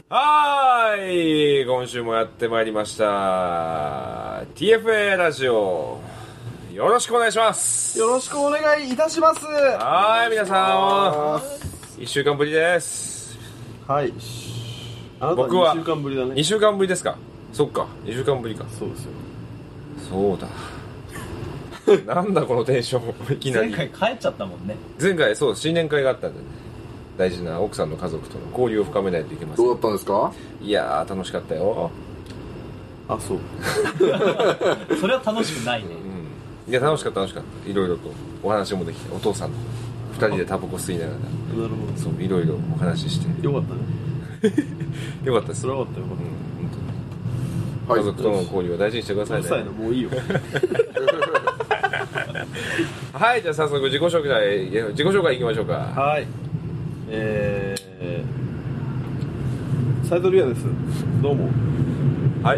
はーい、今週もやってまいりました TFA ラジオ、よろしくお願いします。 よろしくお願いいたします。 はーい、皆さん1週間ぶりです。 はい、あなたは2週間ぶりだね。 2週間ぶりですか。そっか、2週間ぶりか。 そうですよ。 そうだなんだこのテンションいきなり。 前回帰っちゃったもんね。 前回そう新年会があったんでね、大事な奥さんの家族との交流を深めないといけません。 どうだったんですか？ いやー楽しかったよ。 あ、そうそれは楽しくないね。 いや楽しかったいろいろとお話もできて、お父さんと2人でタバコ吸いながら、 なるほど。 そういろいろお話ししてよかったね。 よかったです。 それはよかったよかっはい、 家族との交流を大事にしてくださいね。 た。うるさいな、もういいよ。 はい、じゃあ早速自己紹介いきましょうか。 はい。斉藤リアです。どうも。 はい、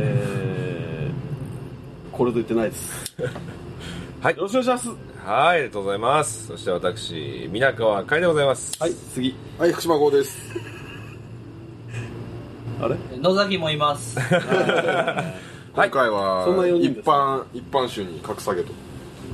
これと言ってないです。 はい、 よろしくお願いします。 はい、ありがとうございます。そして私皆川海でございます。 はい、次。 はい、福島号です。 あれ？ 野崎もいます。 今回はそんな4人一です般種に格下げと。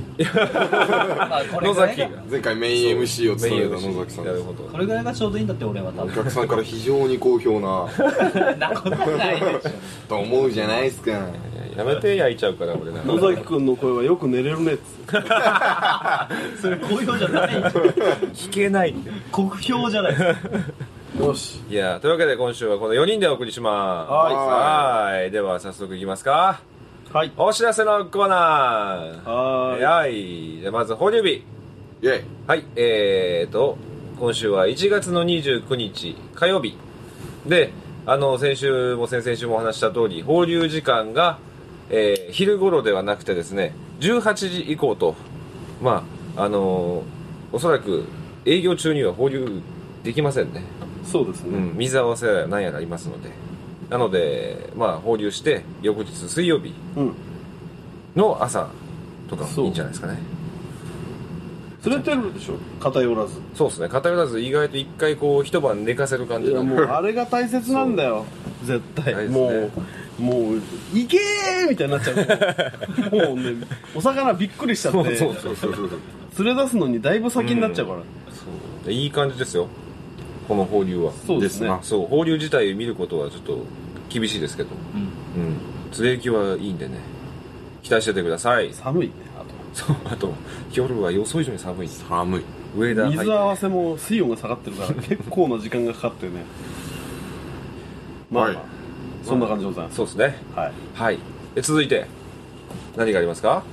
野崎が前回メイン MC を務めた野崎さんです。 なるほど。 これぐらいがちょうどいいんだって俺は多お分。 客さんから非常に好評ななことないでしょ。 と思うじゃないですか。 やめて焼いちゃうから俺な。 野崎くんの声はよく寝れるねっつって。 それ好評じゃない。 聞けないって酷評じゃないですか。 よし。 いやというわけで今週はこの4人でお送りします。はい、では早速いきますか。 はい。 お知らせのコーナー。 ははい。じゃあまず放流日。 イェイ。 はい。今週は1月の29日火曜日で、先週も先々週もお話した通り、放流時間が、昼頃ではなくてですね、18時以降と、まあおそらく営業中には放流できませんね。 そうですね。 水合わせや何やらありますので。なので、まあ、放流して、翌日水曜日の朝とかもいいんじゃないですかね。 釣れてるでしょ、偏らず。 そうですね、偏らず意外と一回こう、一晩寝かせる感じいや、もうあれが大切なんだよ。絶対。もう、いけーみたいになっちゃう。もうね、お魚びっくりしちゃって、 そう釣れ出すのにだいぶ先になっちゃうから。 そういい感じですよ、この放流は。 そうですね。 そう、放流自体見ることはちょっと厳しいですけど、釣れ行きはいいんでね、期待しててください。 寒いね、 あと夜は予想以上に寒い。 寒い。 上田水合わせも水温が下がってるから結構な時間がかかってね。まあ、 はい、 そんな感じでございます。 そうですね。はい。続いて何がありますか？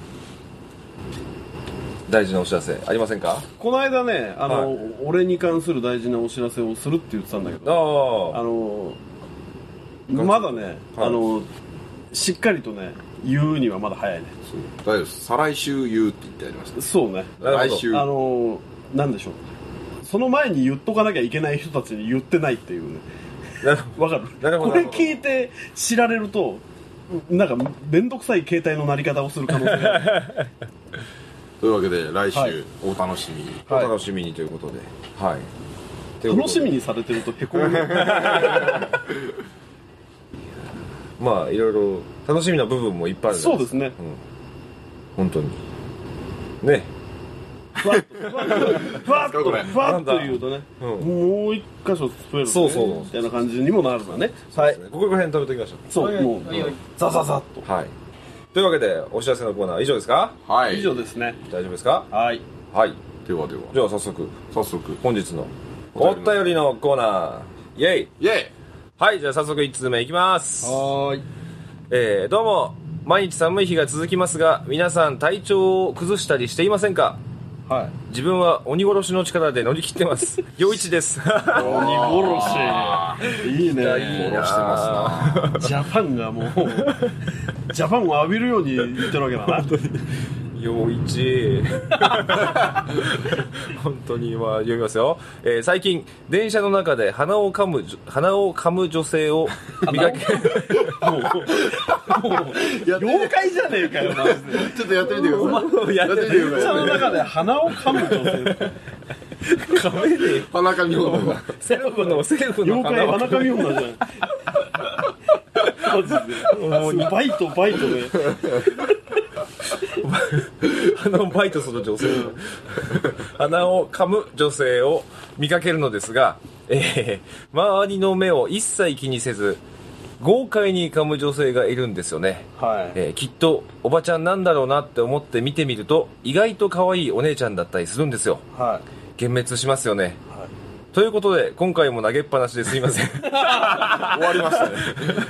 大事なお知らせありませんか？ この間ね、俺に関する大事なお知らせをするって言ってたんだけど、まだね、しっかりとね言うにはまだ早いね。 大丈夫です。再来週言うって言ってありました。 そうね。 来週。 なんでしょう。その前に言っとかなきゃいけない人たちに言ってないっていうね。わかる？これ聞いて知られると、なんかめんどくさい携帯の鳴り方をする可能性がある。 というわけで来週お楽しみに、 お楽しみにということで、はい。 楽しみにされてるとへこむ。 まあいろいろ楽しみな部分もいっぱいある。 そうですね。 本当にね。 ふわっと言うとね、もう一箇所増えるねみたいな感じにもなるんだね。はい。 ここら辺食べておきましょう。 そう、もうザザザッと。 はい。というわけでお知らせのコーナーは以上ですか？ はい。 以上ですね。 大丈夫ですか？ はい。 ではじゃあ早速本日のおお便りのコーナー、イェイ。はい、じゃあ早速1通目いきます。 はーい。 どうも、毎日寒い日が続きますが、皆さん体調を崩したりしていませんか？ はい。 自分は鬼殺しの力で乗り切ってます陽一です。 鬼殺しいいね。 殺してますな。 ジャパンがもうジャパンを浴びるように言ってるわけだな。 陽一本当に読みますよ。最近電車の中で鼻を噛む女性を見かけもう妖怪じゃねえかよマジで。 ちょっとやってみてください。 やってみてください。 電車の中で鼻を噛む女性亀で花神女がセルフの妖怪花神女じゃん。マジでもうバイトで鼻をバイトする女性鼻を噛む女性を見かけるのですが、周りの目を一切気にせず豪快に噛む女性がいるんですよね、 はい。 きっとおばちゃんなんだろうなって思って見てみると意外と可愛いお姉ちゃんだったりするんですよ。 はい幻滅しますよね、 はい。 ということで今回も投げっぱなしですいません終わりましたね。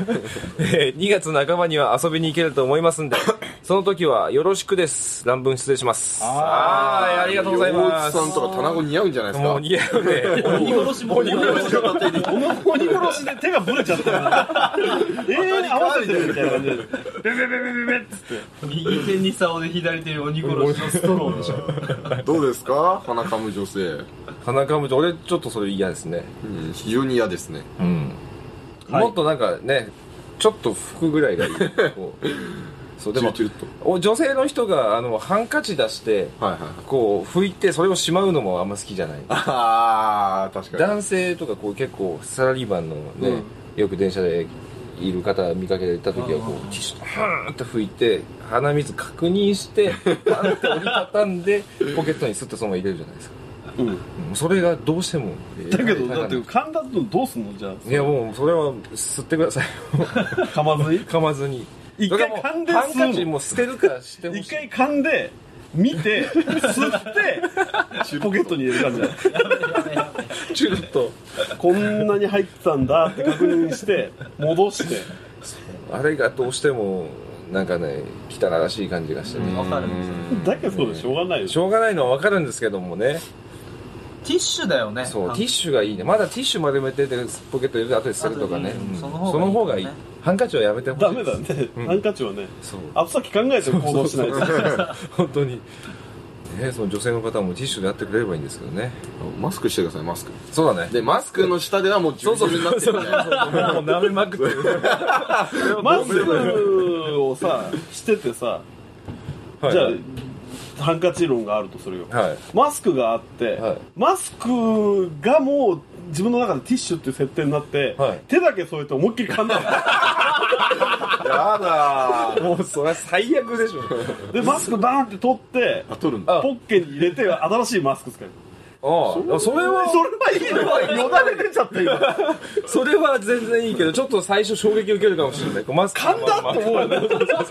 2月半ばには遊びに行けると思いますんでその時はよろしくです。乱文失礼します。ありがとうございます。 陽一さんとか棚子似合うんじゃないですか。 もう似合うね。 鬼殺しも鬼殺し鬼殺しで手がブレちゃったから永遠に合わせてるみたいな感じでベベベベベベっつって右手に竿で左手に鬼殺しのストローでしょ。 どうですか花噛む女性。 鼻かむと俺ちょっとそれ嫌ですね。 非常に嫌ですね。 はいもっとなんかねちょっと拭くぐらいがいい。こうそうでもチュルチュルっと。 女性の人がハンカチ出してはいはいはい。 こう拭いてそれをしまうのもあんま好きじゃない。 ああ確かに。 男性とかこう結構サラリーマンのね、よく電車でいる方見かけた時はこうティッシュハーンって拭いて鼻水確認してパンって折りたたんでポケットにスッとそのまま入れるじゃないですか。それがどうしてもだけどだって噛んだのどうすんのじゃあ。 いやもうそれは吸ってください噛まずに噛まずに一回噛んでハンカチも捨てるかしてほしい。 一回噛んで見て吸ってポケットに入れる感じだ。 チュルッとこんなに入ってたんだって確認して戻してあれがどうしてもなんかね汚らしい感じがしてね。 わかるんですよ。 だけどしょうがないでししょうがないのは分かるんですけどもね。 ティッシュだよね。 そうティッシュがいいね。まだティッシュ丸めててポケット入れて後で捨てるとかね、 そのその方がいい。ハンカチはやめてほしい。 ダメだね、ハンカチはねそう後先考えて行動しないと本当にね、その女性の方もティッシュでやってくれればいいんですけどね。 マスクしてくださいマスク。 そうだね。 でマスクの下ではもうジュルジュルになってるね。 もう舐めまくってるマスクをさしててさ、 はい、 じゃあハンカチ論があるとするよ、 はい、 マスクがあって、はい、マスクがもう自分の中でティッシュっていう設定になって、はい、手だけ添えて思いっきり噛んだやだもうそれは最悪でしょでマスクバーンって取って取るんだポッケに入れて新しいマスク使う。 ああ、それはいいのよだれ出ちゃった今それは全然いいけどちょっと最初衝撃受けるかもしれない。マスク噛んだって思うよね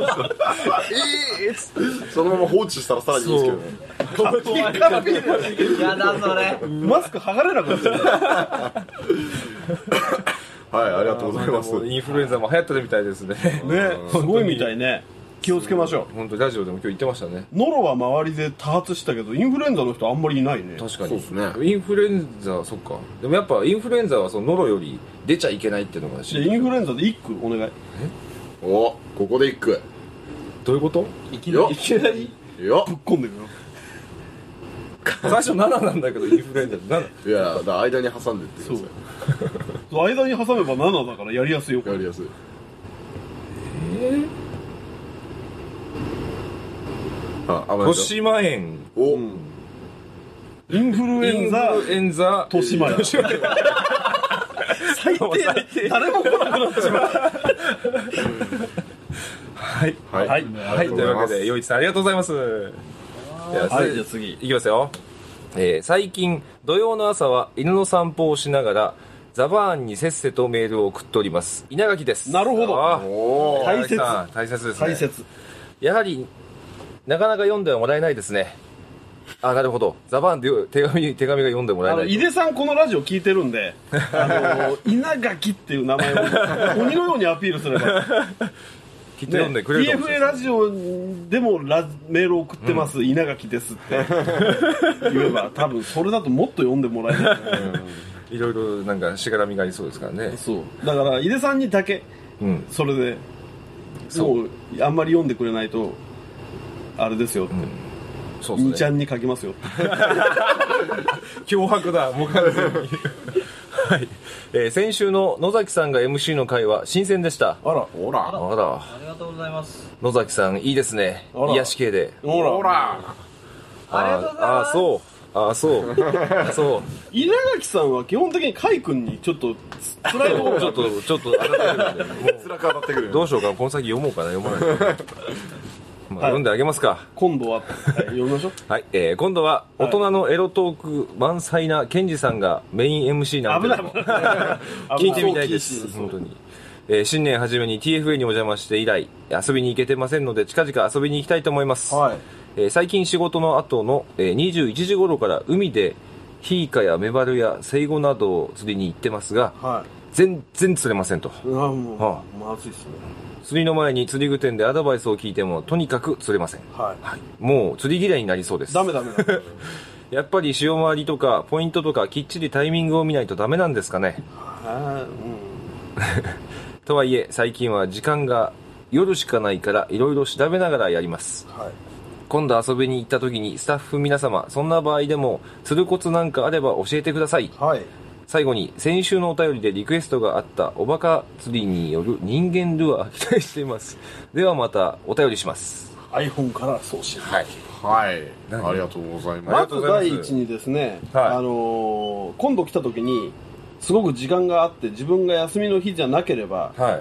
そのまま放置したらさらにいいですけどね。 やだそれマスク剥がれなくなっちゃうはい、ありがとうございます。 インフルエンザも流行ってるみたいですね。 ね、すごいみたいね。気をつけましょう。 本当にラジオでも今日言ってましたね。 ノロは周りで多発したけどインフルエンザの人あんまりいないね。 確かにそうですね。 インフルエンザそっか。でもやっぱインフルエンザはそのノロより出ちゃいけないっていうのがじゃあインフルエンザで1句お願い。 お、ここで一句。 どういうこと？ いきなりよぶっこんでくよ。 最初7なんだけどインフルエンザって7。 いや、だから間に挟んでってくださそう間に挟めば7だからやりやすいよ。 い。やりやすい。 豊島園。 お、 インフルエンザ豊島園。最低誰も来なくなっちまう。 はいはいはい、というわけで陽一さんありがとうございます。 はい、じゃあ次いきますよ。最近土曜の朝は犬の散歩をしながらザバーンにせっせとメールを送っております稲垣です。 なるほど。 おー、 大切大切ですね。 大切。 やはりなかなか読んではもらえないですね。あ、なるほど。ザバーンで手紙が読んでもらえない。 井出さんこのラジオ聞いてるんで稲垣っていう名前を鬼のようにアピールすればきっと読んでくれるかもしれ PFA ない。 ラジオでもメールを送ってます、稲垣ですって言えば多分それだともっと読んでもらえる、 いろいろなんかしがらみがありそうですからね。 そうだから井出さんにだけそれで、もうあんまり読んでくれないとあれですよって、 そうですね。 2ちゃんに書きますよって脅迫だもう完全にはい、先週の野崎さんが MC の回は新鮮でした。 あらほら、 あらありがとうございます。 野崎さんいいですね。 あら癒し系で。 ほらほら、 ありがとうございます。 そうああそうそう稲垣さんは基本的に海君にちょっと辛いところちょっと当たってくるんでも辛く当たってくるうどうしようかこの先読もうかな読まないかまあ、読んであげますか。 今度は、読みましょう。 はい、今度は大人のエロトーク満載なケンジさんがメイン MC なんて聞いてみたいです。本当に。新年初めに TFA にお邪魔して以来遊びに行けてませんので近々遊びに行きたいと思います。はい。最近仕事の後の21時頃から海でヒイカやメバルやセイゴなどを釣りに行ってますが、はい、全然釣れませんと。 もう、まずいっすね。 釣りの前に釣り具店でアドバイスを聞いてもとにかく釣れません、はいはい、もう釣り嫌いになりそうです。 ダメやっぱり潮回りとかポイントとかきっちりタイミングを見ないとダメなんですかね。とはいえ最近は時間が夜しかないからいろいろ調べながらやります、はい、今度遊びに行った時にスタッフ皆様そんな場合でも釣るコツなんかあれば教えてください、はい。最後に先週のお便りでリクエストがあったおバカ釣りによる人間ルアー期待しています。ではまたお便りします。 iPhone から送信。 はい、はい、ありがとうございます。 まず第一にですね、はい、今度来た時にすごく時間があって自分が休みの日じゃなければ、はい、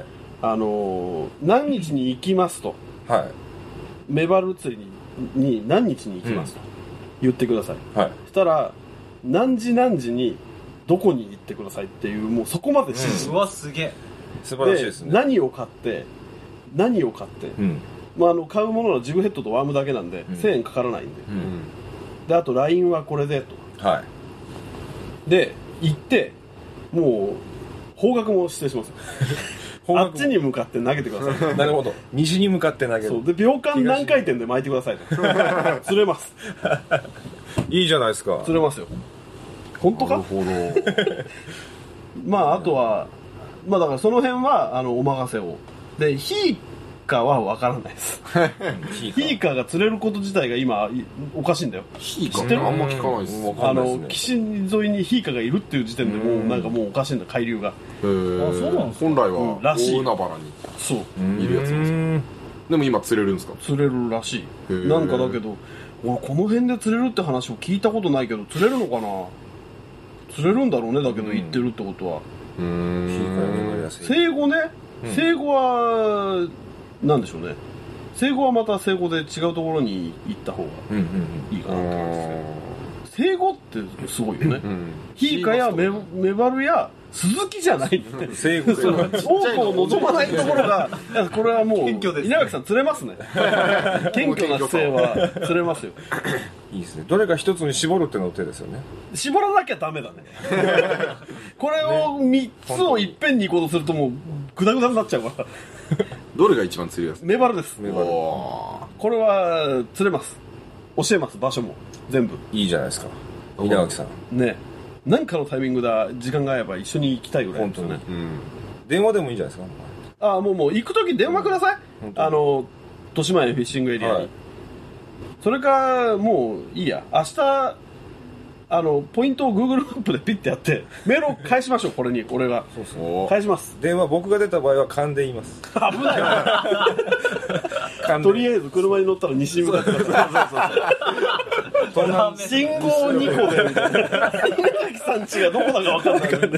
何日に行きますと、はい、メバル釣りに何日に行きますと、言ってください、はい、そしたら何時何時にどこに行ってくださいっていう、もうそこまで指示、 うわすげえ素晴らしいですね。 何を買って、まあ、買うものはジグヘッドとワームだけなんで、1000円かからないんで、であと LINE はこれでと、はい、で行ってもう方角も指定しますあっちに向かって投げてくださいなるほど、西に向かって投げる。 そうで秒間何回転で巻いてくださいと釣れますいいじゃないですか。 釣れますよ。本当か。なるほどまああとはまあだからその辺はお任せをで、ヒーカーは分からないですヒーカーが釣れること自体が今おかしいんだよ。 ヒーカーあんま聞かないです。 岸沿いにヒーカーがいるっていう時点でもうなんかもうおかしいんだ、海流が。 そうなんです。本来は大海原にそういるやつなんですか。でも今釣れるんですか。 釣れるらしい。なんかだけど俺この辺で釣れるって話を聞いたことないけど、釣れるのかな。釣れるんだろうね。だけど行ってるってことは生後ね、生後はなんでしょうね。生後はまた生後で違うところに行った方がいいかなと思います。生後ってすごいよね。ヒーカやメバルや鈴木じゃないって生後で多くを望まないところがこれはもう稲垣さん釣れますね謙虚な姿勢は釣れますよいいですね。どれか一つに絞るっての手ですよね。 絞らなきゃダメだねこれを3つをいっぺんに行こうとするともうグダグダになっちゃうからどれが一番釣りやすい。 メバルです。メバルこれは釣れます。教えます。場所も全部いいじゃないですか稲垣さんね。何かのタイミングで時間が合えば一緒に行きたいぐらいですね。本当に、 電話でもいいんじゃないですか。もう行くとき電話ください。豊島園フィッシングエリアに、はい、それかもういいや、明日ポイントを Google マップでピッてやってメールを返しましょうこれに俺がそう返します。 電話僕が出た場合は勘で言います。 危ないとりあえず車に乗ったら西に向かってください信号2個でみたいな稲垣さん家がどこだか分かんないからね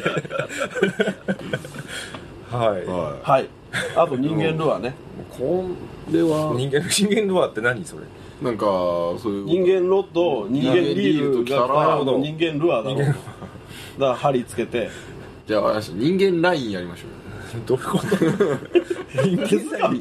はいはい。あと人間ルアーね。 これは人間ルアーって何それ。 なんかそういう人間ロッド、人間リールが人間ルアーだろう。だから針つけて。 じゃあ人間ラインやりましょう。 どういうこと人間ライン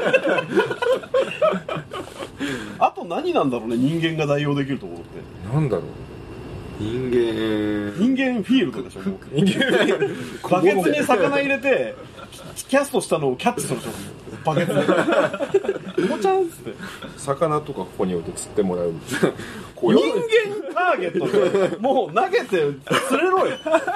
あと何なんだろうね。人間が代用できるところってなんだろう。 人間フィールドでしょ。人間フィールドバケツに魚入れてキャストしたのをキャッチするでしょ。バケツにもちゃんっつって魚とかここに置いて釣ってもらう人間ターゲットでもう投げて釣れろよ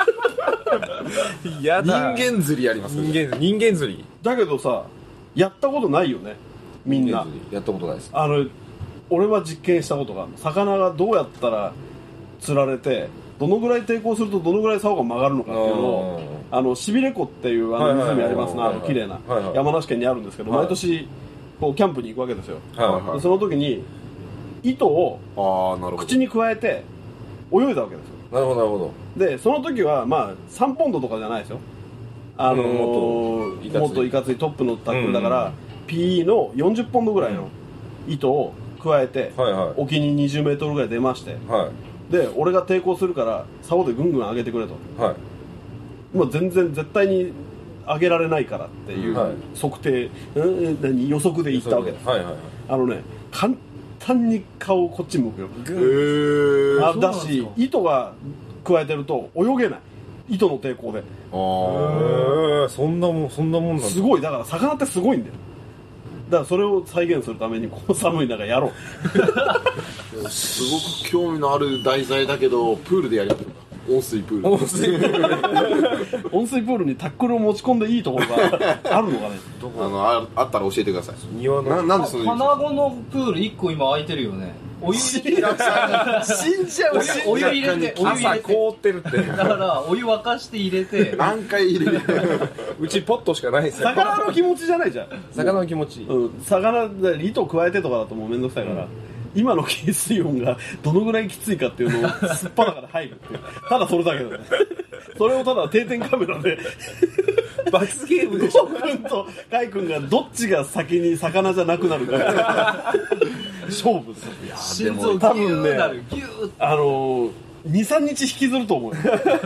やだ。 人間釣りやりますね。人間釣りだけどさ、やったことないよねみんな。 やったことないです。 俺は実験したことがある。魚がどうやったら釣られてどのぐらい抵抗するとどのぐらい竿が曲がるのかっていうのをしびれ湖っていう湖ありますな、綺麗な山梨県にあるんですけど、毎年こうキャンプに行くわけですよ、でその時に糸を口に加えて泳いだわけですよ。 なるほどなるほど。でその時はまあ3ポンドとかじゃないですよ。もっといかついトップのタックルだから、PE の40ポンドぐらいの糸を加えて、沖に20メートルぐらい出まして、で俺が抵抗するから竿でぐんぐん上げてくれと、もう全然絶対に上げられないからっていう測定、予測で言ったわけです。簡単に顔こっち向くよ。だし糸が加えてると泳げない、糸の抵抗で。 そんなもんなんだ。 すごい。だから魚ってすごいんだよ。だからそれを再現するためにこの寒い中やろう。すごく興味のある題材だけど、プールでやりたい。温水プール。 温水プールにタックルを持ち込んでいいところがあるのかね。 あったら教えてください。 庭のなんでその卵のプール1個今空いてるよね。お湯入れて死んじゃう。 お湯入れて朝凍ってるって。 だからお湯沸かして入れて何回入れてうちポットしかないですよ。 魚の気持ちじゃないじゃん。 魚の気持ち。 魚で糸を加えてとかだともうめんどくさいから、今の海水温がどのぐらいきついかっていうのをすっぱだから入るっていう、ただそれだけだね。それをただ定点カメラで罰ゲームでしょ。 君とカイ君がどっちが先に魚じゃなくなるか勝負ですよ。 心臓多分ね、 2、 3日引きずると思うよ。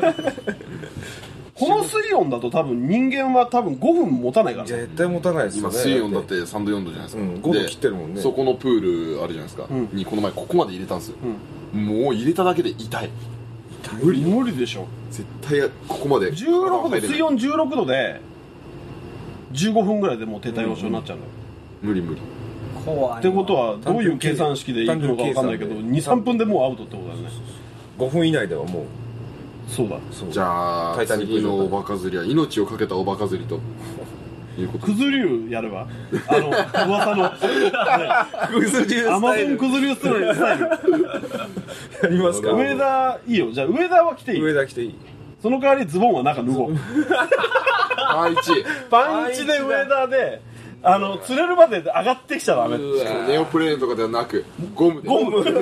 この水温だと多分人間は多分5分持たないから。 絶対持たないですよね。 今水温だって3度4度じゃないですか。 5度切ってるもんね。 そこのプールあるじゃないですか。にこの前ここまで入れたんですよ。もう入れただけで痛い。 無理でしょ。 絶対ここまで水温16度で15分ぐらいでもう低体温症になっちゃうんだよ。 無理怖い。ってことはどういう計算式でいくのか分かんないけど、2、3分でもうアウトってことだよね。 5分以内ではもう。 そうだ。 じゃあ次のおバカ釣りは命をかけたおバカ釣りということ。 クズ竜やれば、噂のクズ竜アマゾンクズ竜スタイルやりますか。 上田いいよ。じゃあ上田は着ていい。 上田着ていい。 その代わりズボンは中脱ごう。パンイチで上田で釣れるまで上がってきちゃダメ。 ネオプレーンとかではなくゴム。 それで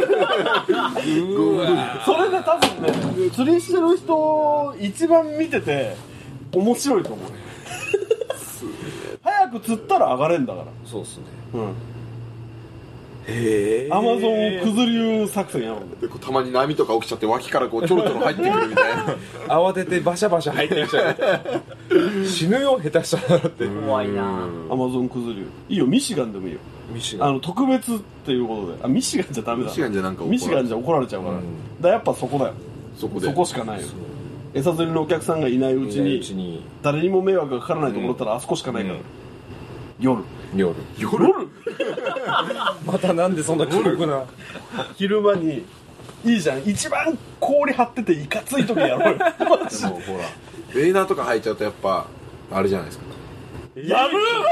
多分ね、釣りしてる人一番見てて面白いと思う。早く釣ったら上がれんだから。 そうっすね。 アマゾンクズ流作戦やろう。 たまに波とか起きちゃって脇からこうちょろちょろ入ってくるみたいな。 慌ててバシャバシャ入ってきちゃう。死ぬよ下手したらって。 怖いな。 アマゾンクズ流いいよ。ミシガンでもいいよ。特別っていうことで。ミシガンじゃダメだ。 ミシガンじゃ怒られちゃうから。だやっぱそこだよ。そこしかないよ。餌釣りのお客さんがいないうちに誰にも迷惑がかからないところだったらあそこしかないから。夜またなんでそんな過酷な。 昼間にいいじゃん。一番氷張ってていかつい時やろうよ。でもほらウェーダーとか履いちゃうとやっぱあれじゃないですか。 や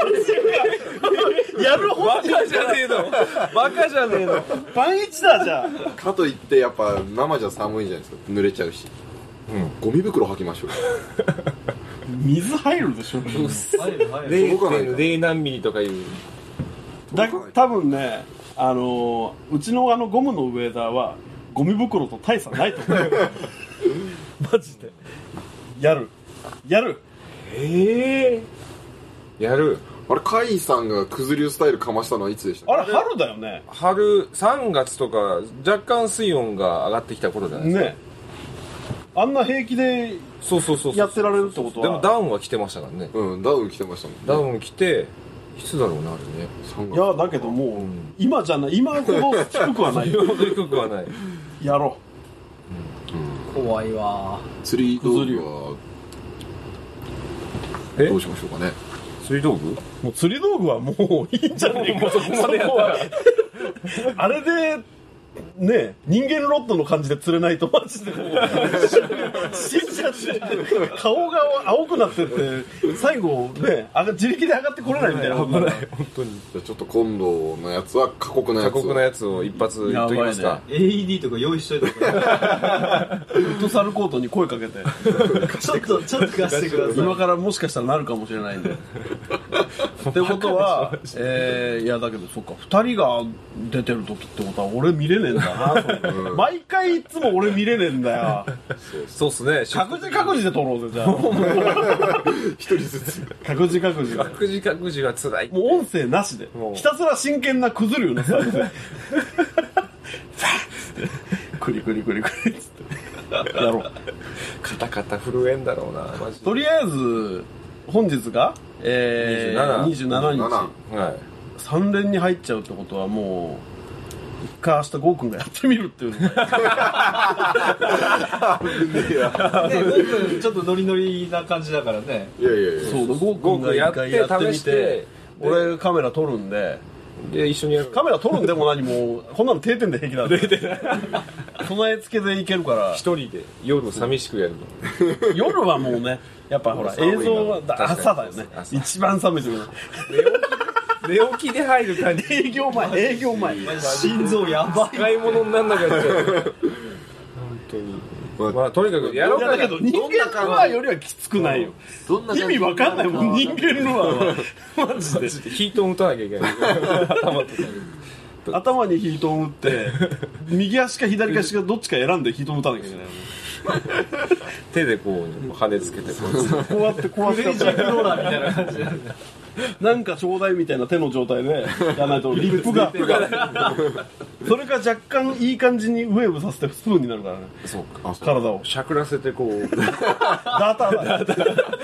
るバカじゃねえの。バカじゃねえの。 パンイチだじゃあ。かといってやっぱ生じゃ寒いじゃないですか。濡れちゃうし。ゴミ袋履きましょう。 水入るでしょ。 0.0何ミリとかいう。 多分ね、うちのゴムのウェーダーはゴミ袋と大差ないと思う。マジで。やる。 やる。 あれカイさんがクズ流スタイルかましたのはいつでした？ あれ春だよね。 春3月とか若干水温が上がってきた頃じゃないですか。ね。 あんな平気でやってられるってことは。 でもダウンは着てましたからね。 ダウン着てましたもんね。 ダウン着ていつだろうなあれね。いやだけどもう今じゃない、今ほど低くはない。 今ほど低くはない。 やろう。怖いわ。 釣り道具はどうしましょうかね。 釣り道具？ もう釣り道具はもういいんじゃねえか。そこまでは。あれでね、人間ロッドの感じで釣れないとマジでもう死んじゃって顔が青くなってって最後ね、自力で上がってこれないみたいな。 危ない本当に。 じゃあちょっと今度のやつは過酷なやつを一発言っときますか。 AED とか用意しといたから。 フットサルコートに声かけてちょっと貸してください。 今からもしかしたらなるかもしれないんで。ってことは、いやだけどそっか、2人が出てる時ってことは俺見れねえんだ。 な。毎回いつも俺見れねえんだよ。 そうっすね。 各自で撮ろうぜ、じゃあ。 一人ずつ。 各自は辛い。 もう音声なしで。ひたすら真剣な崩るようなスタイルで。クリクリクリクリっつってやろう。 カタカタ震えんだろうな、マジで。 とりあえず本日が、27日、 はい、 3連に入っちゃうってことはもう一回明日ゴーくんがやってみるっていうのがゴーくんちょっとノリノリな感じだからね。 いやそうだ、ゴーくんが一回やってみて、俺カメラ撮るんで一緒にやる。 カメラ撮るんでも何もこんなの定点で平気なんで備え付けでいけるから一人で夜寂しくやるの夜はもうねやっぱほら映像は朝だよね。一番寒い時寝起きで入る感じ。 営業前心臓やばい。 買い物になんなかった本当に。まあとにかくやろうか。 だけど人間のアよりはきつくないよ。意味わかんないもん人間のアはマジでヒートン打たなきゃいけない頭にヒートン打って右足か左足かどっちか選んでヒートン打たなきゃいけない手でこう跳ねつけてこうやってクレイジーフローラーみたいな感じでなんかちょうだいみたいな手の状態でやらないとリップがそれか若干いい感じにウェーブさせてスプーンになるからね。 そうか。 体をしゃくらせてこうダーターだ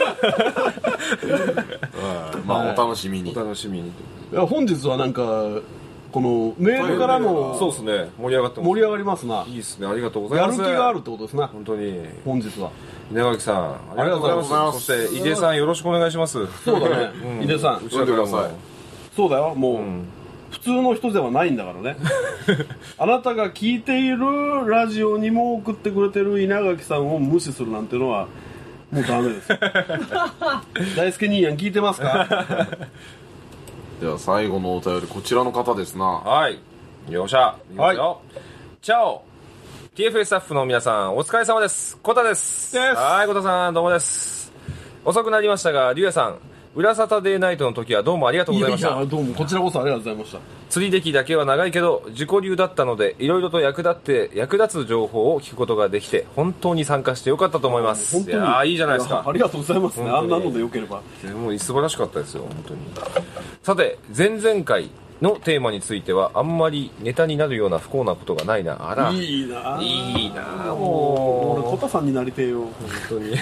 まあお楽しみに。 お楽しみに。 いや本日はなんかこのメールからのそうですね、盛り上がってます。 盛り上がりますな。 いいですね、ありがとうございます。 やる気があるってことですな。 本当に本日は稲垣さんありがとうございます。そして井出さんよろしくお願いします。 そうだね、井出さん後ろからもそうだよ、もう、普通の人ではないんだからねあなたが聞いているラジオにも送ってくれてる稲垣さんを無視するなんてのはもうダメです大輔兄やん聞いてますかでは最後のお便りこちらの方ですな。 はい、よっしゃ、いきますよ。チャオ TFA スタッフの皆さんお疲れ様です。コタです。はい、コタさんどうもです。遅くなりましたがリュウヤさん、裏サタデーナイトの時はどうもありがとうございました。 いやどうもこちらこそありがとうございました。 釣り歴だけは長いけど自己流だったのでいろいろと役立つ情報を聞くことができて本当に参加してよかったと思います。 本当にいやいいじゃないですか。 ありがとうございますね。あんなのでよければ。 もう素晴らしかったですよ本当に。さて前々回のテーマについてはあんまりネタになるような不幸なことがないな。あらいいなもう俺コタさんになりてえよ本当に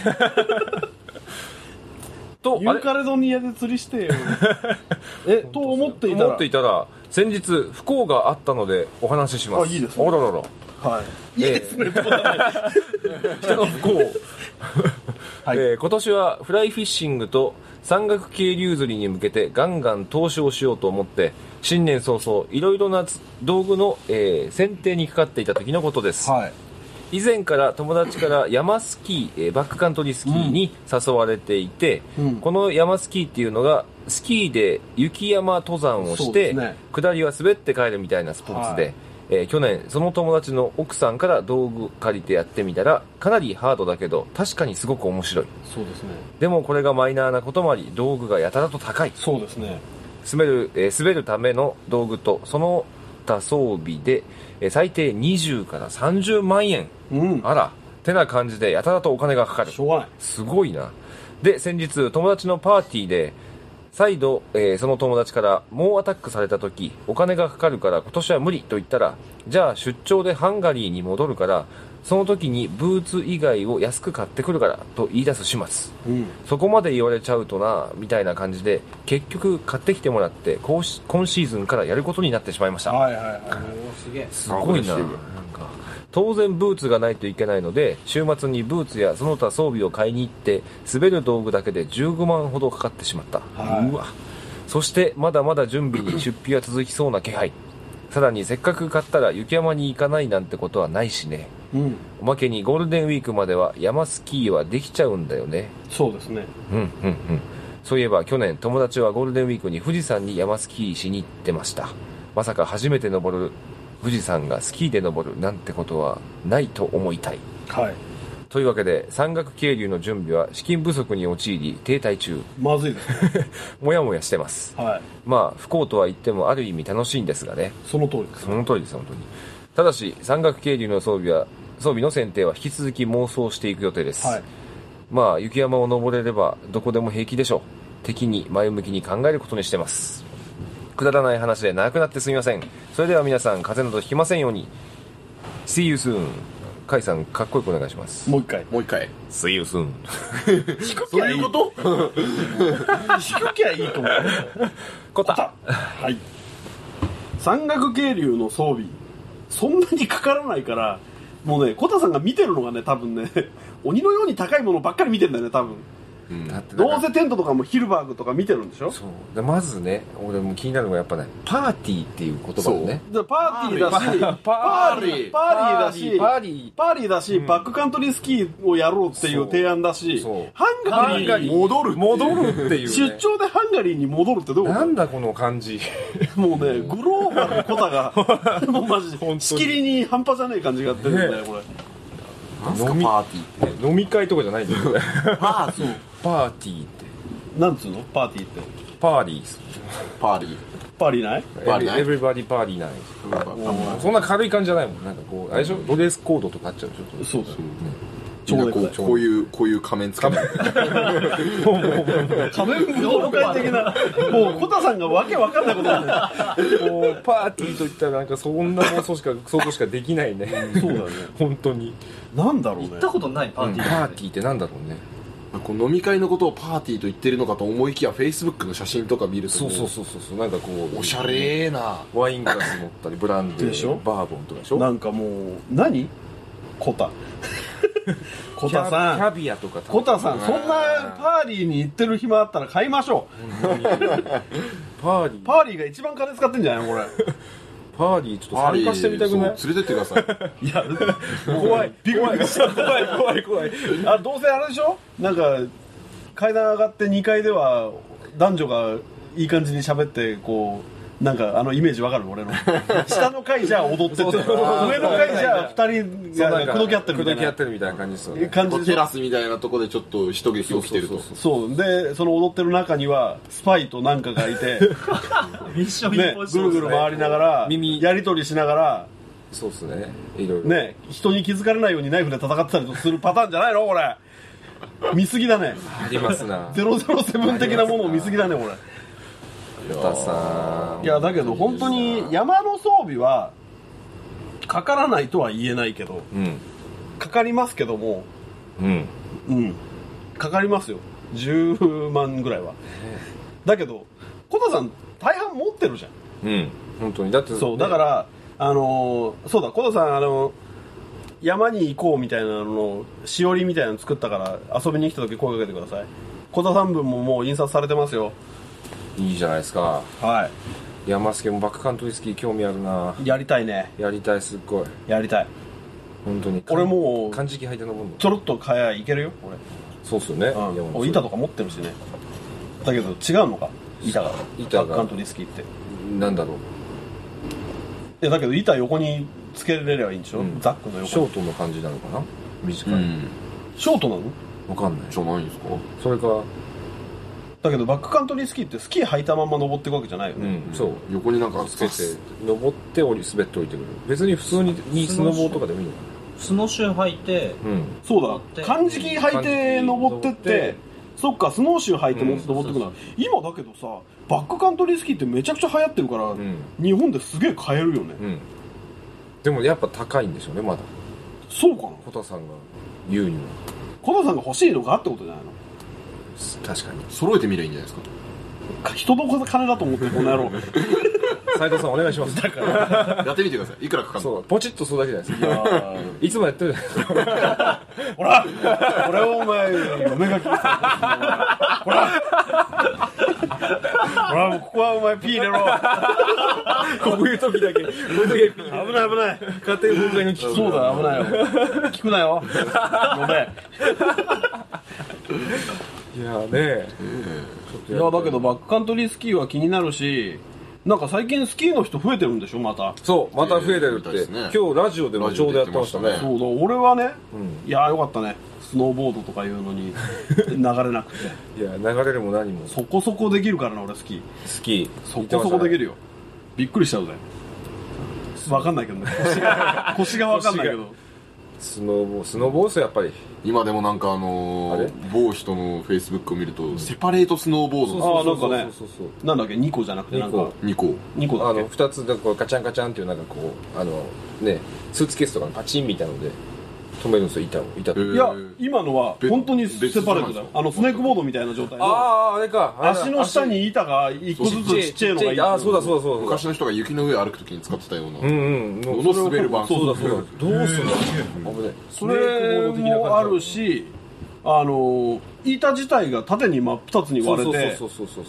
とユーカレドニアで釣りしてよと思っていたら先日不幸があったのでお話しします。 あ、いいですね。 あららら、 はい、いいですね、人の不幸はい、今年はフライフィッシングと山岳渓流釣りに向けてガンガン投資をしようと思って新年早々いろいろな道具の、選定にかかっていた時のことです、はい、以前から友達から山スキー、バックカントリースキーに誘われていて、この山スキーっていうのがスキーで雪山登山をして、下りは滑って帰るみたいなスポーツで、去年その友達の奥さんから道具借りてやってみたらかなりハードだけど確かにすごく面白い。 そうですね。 でもこれがマイナーなこともあり道具がやたらと高い。 そうですね。 滑るための道具とその他装備で最低20から30万円、あらてな感じでやたらとお金がかかる。 しょうがない。 すごいな。で先日友達のパーティーで再度、その友達から猛アタックされた時お金がかかるから今年は無理と言ったらじゃあ出張でハンガリーに戻るからその時にブーツ以外を安く買ってくるからと言い出す始末、そこまで言われちゃうとなみたいな感じで結局買ってきてもらって今シーズンからやることになってしまいました。 はいはいはい。 すげえ。 すごいな。当然ブーツがないといけないので週末にブーツやその他装備を買いに行って滑る道具だけで15万ほどかかってしまった、うわ。そしてまだまだ準備に出費が続きそうな気配。さらにせっかく買ったら雪山に行かないなんてことはないしね、おまけにゴールデンウィークまでは山スキーはできちゃうんだよね。 そうですね。 そういえば去年友達はゴールデンウィークに富士山に山スキーしに行ってました。まさか初めて登る富士山がスキーで登るなんてことはないと思いたい。 はい。 というわけで山岳渓流の準備は資金不足に陥り停滞中。 まずいですねもやもやしてます、はい。まあ不幸とは言ってもある意味楽しいんですがね。 その通りです。 その通りです本当に。 ただし山岳渓流の装備の選定は引き続き妄想していく予定です、はい、まあ雪山を登れればどこでも平気でしょう。敵に前向きに考えることにしてます。くだらない話で長くなってすみません。それでは皆さん風邪などひきませんように。 See you soon。 甲斐さんかっこよくお願いします。 もう一回 See you soon。 低きゃいいこと低きゃいいと思う。 コタ。 はい。山岳渓流の装備そんなにかからないから、もうねコタさんが見てるのがね多分ね鬼のように高いものばっかり見てんだよね多分。だってどうせテントとかもヒルバーグとか見てるんでしょ。 そうでまずね俺も気になるのがやっぱねパーティーっていう言葉をね。 パーティーだしパーリーだしバックカントリースキーをやろうっていう提案だし、ハンガリーに戻るっていう、ね、出張でハンガリーに戻るってどういうことなんだこの感じ。 もうねグローバルコタがもうマジでしきりに半端じゃねえ感じが出るんだよこれ。 なんすかパーティーって飲み会とかじゃないんだよね。パーティーってなんつうのパーティーってパーリーっす。 パーリーないエブリバディパーリーない。そんな軽い感じじゃないもん。なんかこうあれでしょドレスコードとかあっちゃうでしょ。 そうだよね。 こういう仮面つけて仮面業界的なもうコタさんがわけわかんないことなんだよ。 もうパーティーといったらなんかそんな想像しかできないね。 そうだね本当に。 なんだろうね。 行ったことないパーティー。 パーティーってなんだろうね。 こう飲み会のことをパーティーと言ってるのかと思いきやフェイスブックの写真とか見るとそうなんかこうおしゃれなワイングラス持ったりブランデーバーボンとかでしょ。 なんかもう何コタさんキャビアとかコタさんそんなパーリーに行ってる暇あったら買いましょう。パーリーが一番金使ってんじゃないのこれ。 パーリーちょっと参加してみたくない？ 連れてってください。 いや怖いあどうせあれでしょ。なんか階段上がって2階では男女がいい感じに喋ってこうなんかイメージわかる俺の下の階じゃ踊ってて上の階じゃ2人が口説き合ってるみたいな感じですよね。 テラスみたいなとこでちょっと一息起きてるとそうでその踊ってる中にはスパイとなんかがいてミッションインポッシぐるぐる回りながらやり取りしながらそうですねいろいろね人に気づかれないようにナイフで戦ってたりするパターンじゃないのこれ。見すぎだね。 ありますな。 007的なものを見すぎだねこれ。いやだけど本当に山の装備はかからないとは言えないけど、かかりますけどもかかりますよ10万ぐらいは。だけどコタさん大半持ってるじゃん。 本当にだってそうだからそうだコタさん山に行こうみたいなののしおりみたいなの作ったから遊びに来た時声かけてください。コタさん分ももう印刷されてますよ。 いいじゃないですか。 はい。 山助もバックカントリースキー興味あるな。 やりたいね。 やりたいすっごい。 やりたい。 本当に。 俺もう漢字機履いて登るの。 ちょろっと買えばいけるよ俺。 そうっすよね。 板とか持ってるしね。だけど違うのか板が。バックカントリースキーって。 なんだろう。 だけど板横につけれればいいんでしょ。ザックの横に。 ショートの感じなのかな。短い。 ショートなの？ わかんない。 じゃないんですか。 それか。 だけどバックカントリースキーってスキー履いたまま登っていくわけじゃないよね。 そう横になんかつけて登って滑って降りてくる。別に普通にスノボーとかでもいいのかな。 スノーシュー履いてそうだ漢字機履いて登ってってそっかスノーシュー履いて登ってくる。今だけどさバックカントリースキーってめちゃくちゃ流行ってるから日本ですげえ買えるよね。 でもやっぱ高いんでしょうねまだ。 そうかな。 コタさんが言うにはコタさんが欲しいのかってことじゃないの。 確かに揃えてみればいいんじゃないですか。人の金だと思ってこの野郎。 斉藤さんお願いします。 だからやってみてください。いくらかかるの。 そうポチッとそうだけじゃないですか。いつもやってるじゃないですか。 ほら俺はお前嫁が聞いた。ほらここはお前ピー入れろ。 こういう時だけ危ない家庭崩壊の危機。 そうだ危ないよ。聞くなよごめん。 いやねいやだけどバックカントリースキーは気になるしなんか最近スキーの人増えてるんでしょまた。 そうまた増えてるって、今日ラジオでもちょうどやってましたね。 そうだ俺はね、いやよかったねスノーボードとかいうのに流れなくて。 いや流れるも何もそこそこできるからな俺スキーそこそこできるよ。びっくりしちゃうぜ。 分かんないけどね腰が分かんないけどスノーボースやっぱり今でもなんか某人のフェイスブックを見るとセパレートスノーボード、 なんかね、なんだっけ2個じゃなくてなんか 2個だっけ 2つでこうガチャンガチャンっていうなんかこうねスーツケースとかのパチンみたいなので止めるんですよ板と。 いや今のは本当にセパレートだよ。スネークボードみたいな状態のあれか足の下に板が1個ずつちっちゃいのがいい。 そうだ昔の人が雪の上歩くときに使ってたようなの滑る版。そうだどうすんのそれもあるし板自体が縦に真っ二つに割れて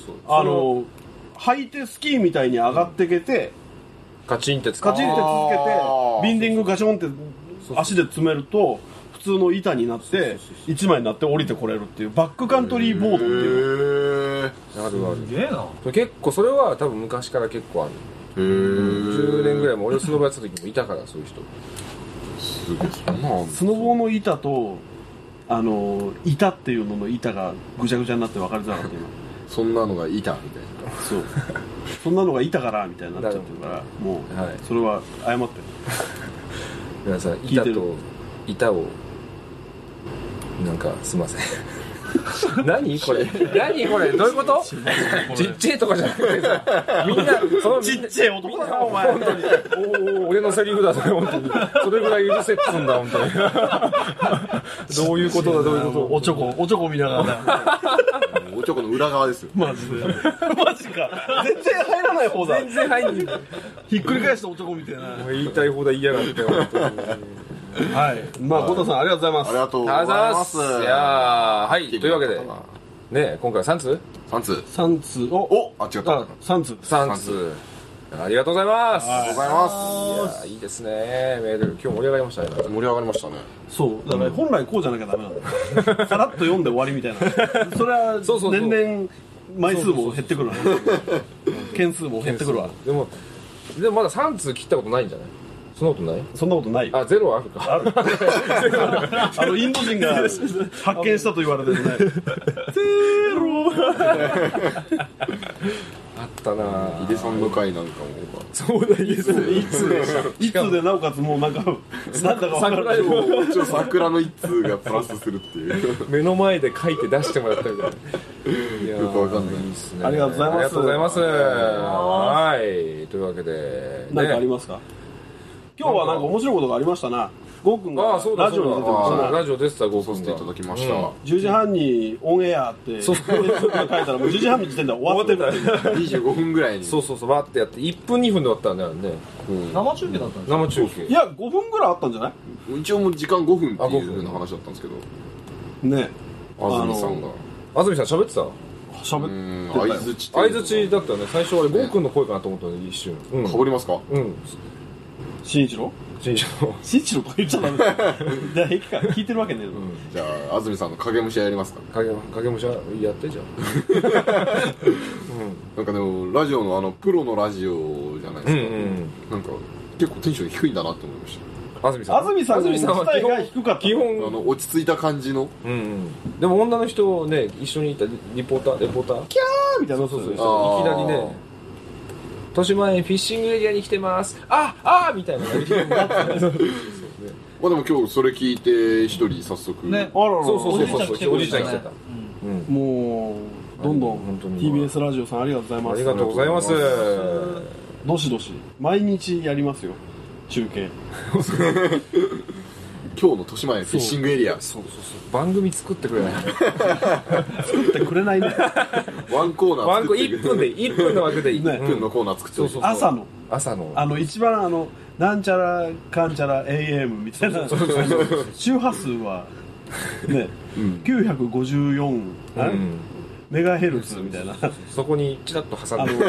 履いてスキーみたいに上がってけてカチンって続けてビンディングガションって足で詰めると普通の板になって1枚になって降りてこれるっていうバックカントリーボードっていうあるすげえな。 結構それは多分昔から結構ある。10年ぐらいも俺スノボやってた時もいたからそういう人。 すげえスノボの板と板っていうのの板がぐちゃぐちゃになって分かりづらかった今そんなのが板みたいなそうそんなのが板からみたいになっちゃってるからもうそれは謝って皆さん板をなんかすいません何これどういうことちっちゃいとかじゃなくてさみんなちっちゃい男だなお前本当に俺のセリフだそれ本当にそれぐらい許せっつうんだ本当にどういうことだどういうことおちょこ見ながらおちょこの裏側ですよマジか全然入らない方だ全然入んないひっくり返したおちょこみたいな言いたい放題言いやがって本当にはいまあコタさんありがとうございますありがとうございますいやはいというわけでね今回は3通 3通違った 3通ありがとうございますありがとうございますいやいいですねメール今日盛り上がりましたね盛り上がりましたねそうだから本来こうじゃなきゃダメなんだよさらっと読んで終わりみたいなそれは年々枚数も減ってくるわ件数も減ってくるわでもまだ3通切ったことないんじゃないそんなことないそんなことないゼロはあるかインド人が発見したと言われてるねゼロあったな井出さんの回なんかもそうだいつでなおかつもうなんだか分からない桜の一通がプラスするっていう目の前で書いて出してもらったみたいなよくわかんないいいっすねありがとうございますありがとうございますはいというわけで何かありますか今日はなんか面白いことがありましたなゴーくんがラジオに出てましたなラジオ出てたゴーくんがさせていただきました 10時半にオンエアって書いたらもう10時半の時点で終わってる 25分ぐらいにそうバーってやって1分2分で終わったんだよね生中継だったんです生中継いや5分ぐらいあったんじゃない一応もう時間5分っていう風な話だったんですけどね安住さんが安住さん喋ってた喋ってたよ相づちだったよね最初あれゴーくんの声かなと思ったので一瞬かぶりますか新一郎新一郎とか言っちゃダメだ平気か聞いてるわけねえぞじゃあ安住さんの影武者やりますか影武者やってじゃんなんかでもラジオのプロのラジオじゃないですかなんか結構テンション低いんだなって思いました安住さん自体が低かった基本落ち着いた感じのでも女の人ね一緒にいたレポーターキャーみたいなそういきなりね豊島園フィッシングエリアに来てますみたいなやり方になってまあでも今日それ聞いて一人早速ねそうおじいちゃん来てたもうどんどん TBS ラジオさんありがとうございますありがとうございますどしどし毎日やりますよ中継今日の豊島園フィッシングエリアそう番組作ってくれない作ってくれないねワンコーナー作って 1分の枠で 1分のコーナー作って朝の一番なんちゃらかんちゃら AM みたいな周波数はね954メガヘルツみたいなそこにチラッと挟んで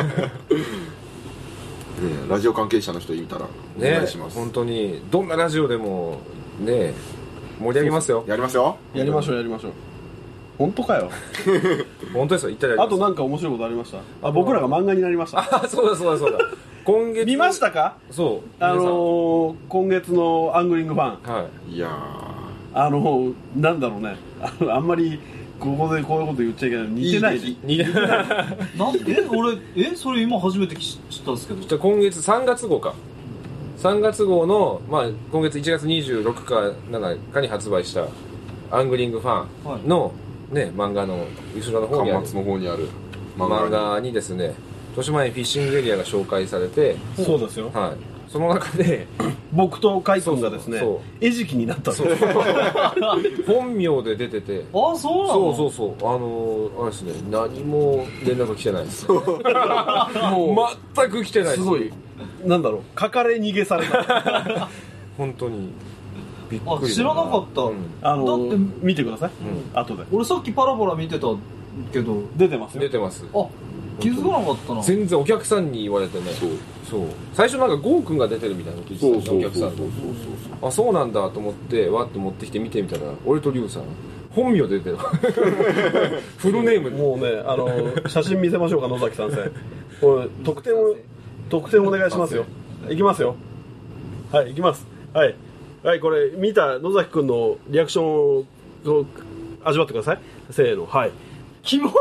ラジオ関係者の人いたらお願いします本当にどんなラジオでもね盛り上げますよやりましょう本当かよ本当ですよ言ったらあとなんか面白いことありました僕らが漫画になりましたそうだ今月見ましたかそう今月のアングリングファンいやなんだろうねあんまりここでこういうこと言っちゃいけない似てない俺それ今初めて知ったんですけど今月3月号か 3月号の、まあ、今月1月26か7かに発売したアングリングファンの、ね、漫画の後ろの方にある端末の方にある漫画にですね、豊島園フィッシングエリアが紹介されて、 そうですよ、 はい、その中で僕と海君がですねそう餌食になったんですよ。 本名で出てて、 あ、そうなの？ そうあれですね、何も連絡来てないですもう全く来てないですすごい、なんだろう、かかれ逃げされた。 本当にびっくりだあ、知らなかった、 うんだって見てください、後で俺さっきパラパラ見てたけど、 出てますよ。 出てます。 あ、気づかなかったな。 全然お客さんに言われてね、そう最初なんかゴーくんが出てるみたいなこと言ってたんですよ、お客さんと。あ、そうなんだと思ってわって持ってきて見てみたら、俺とリュウさん本名出てる。フルネームで。 もうね、写真見せましょうか、野崎先生。これ得点お願いしますよ。いきますよ。はい、いきます。はいはい、これ見た野崎くんのリアクションを味わってください。せーの、はい。キモい。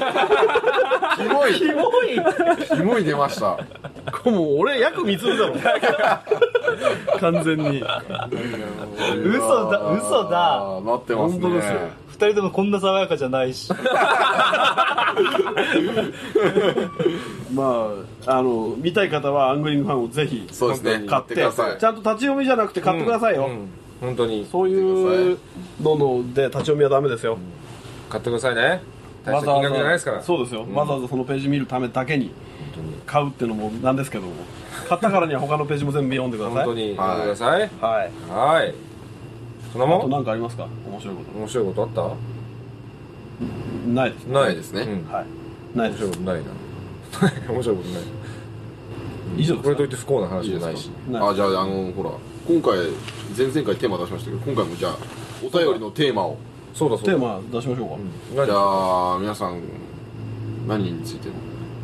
キモい出ました。 これもう俺約三つだろ。完全に。 嘘だ。 なってますね。 本当ですよ。 二人ともこんな爽やかじゃないし。 まあ見たい方はアングリングファンをぜひそうですね、 買ってください。 ちゃんと立ち読みじゃなくて買ってくださいよ。 本当にそういうので立ち読みはダメですよ。 買ってくださいね。大した金額じゃないですから。 そうですよ、わざわざそのページ見るためだけに買うっていうのもなんですけども、買ったからには他のページも全部読んでください。 本当に読んでください。 はい。 はい。そんなもん。 あと何かありますか？面白いこ面白いことあっとないです。 ないですね。 はい。ない面です。 白いことないな。面白いことない。 以上ですか？ これといって不幸な話じゃないし。 ないあ、じゃあほら、今回前々回テーマ出しましたけど、今回もじゃあお便りのテーマを。 そうだそうだ。 テーマ出しましょうか。 何じゃあ皆さん何についての？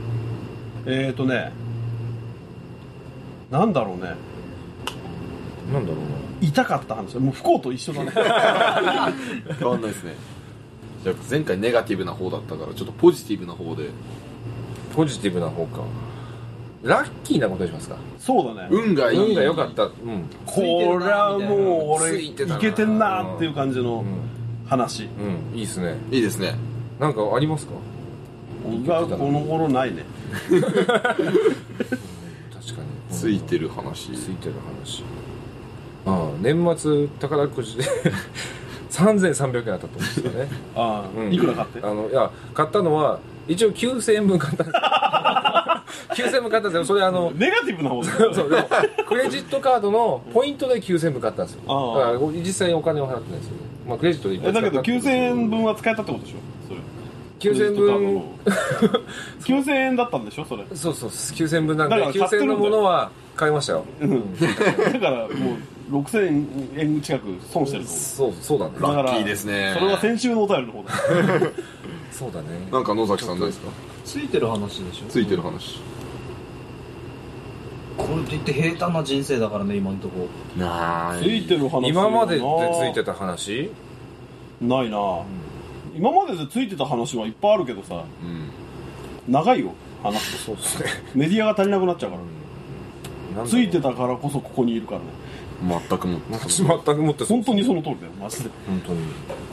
なんだろうね。 なんだろうな。 痛かった話。もう不幸と一緒だね。 変わんないですね。じゃあ前回ネガティブな方だったからちょっとポジティブな方で。 ポジティブな方か。ラッキーなことにしますか。 そうだね。 運がいい。 運が良かった。 これはもう俺いついてたなけてんなっていう感じの話。 いいですね。 いいですね。 なんかありますか。 僕はこの頃ないね。 確かに。 ついてる話。 ついてる話。ああ、年末宝くじで3300円当たったんですよね。 ああ、いくら買って？ いや買ったのは一応9000円分買ったんです9000円分買ったんですよ。それネガティブな方だよ。 そうでもクレジットカードのポイントで9000円分買ったんですよ。 ああだから実際にお金を払ってないですよね。まあクレジットでいっぱい使っただけど9000円分は使えたってことでしょ？それ。 9000円分 9000円だったんでしょそれ？ そう9000円分なんでだから買って 9000 るんだよ円のものは買いましたよ。 だからもう6000円近く損してると思う。 そうだね。 だからラッキーですね。 それは先週のお便りの方だ。 そうだね。 なんか野崎さんないですか？ ついてる話でしょ。 ついてる話。 これって言って平坦な人生だからね、今のとこ。 なついてる話今まででついてた話ないな。今まででついてた話はいっぱいあるけどさ、長いよ話すと。 そうですね。 メディアが足りなくなっちゃうから。ついてたからこそここにいるからね。 全くもって全くもって本当にその通りだよマジで。 本当に。